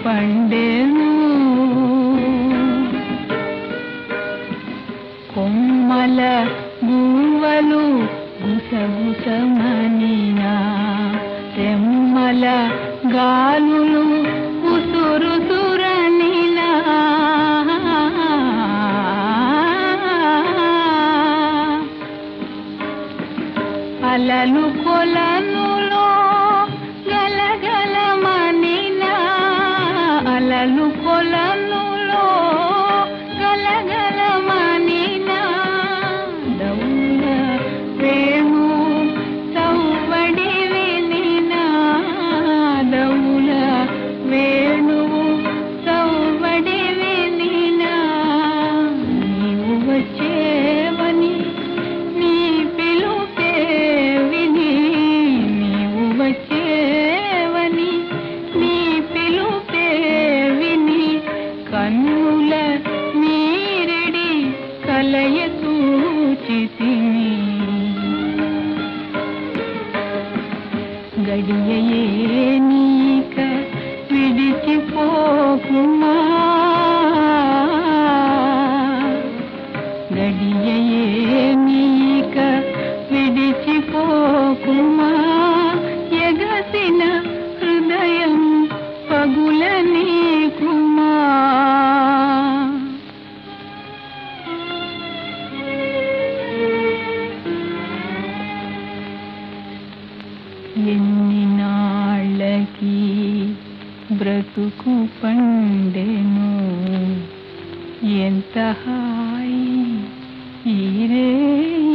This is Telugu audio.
పండెను కొమ్మల గువ్వలు గుసగుసమనినా రెమ్మల గాలులు ఉసురుసురనినా అలలు కొలనులో గలగలమనినా అలలు కొలనులో గలగలమనినా దౌల వేణు సౌవడి వినినా దౌల వేణు సౌవడి వినినా నీవు వచ్చేవని నీ పిలుపే విని నీవు వచ్చేవని నీ పిలుపే విని కన్నుల నీరెడి కలయ సూచితిని గడియయే నీక విడిచిపోకుమా గడియయే నీక విడిచిపోకుమా ఎగసిన హృదయం పగుల నీకుమా ఎన్ని నాళ్ళకి బ్రతుకు పండెను ఎంత హాయి ఈరే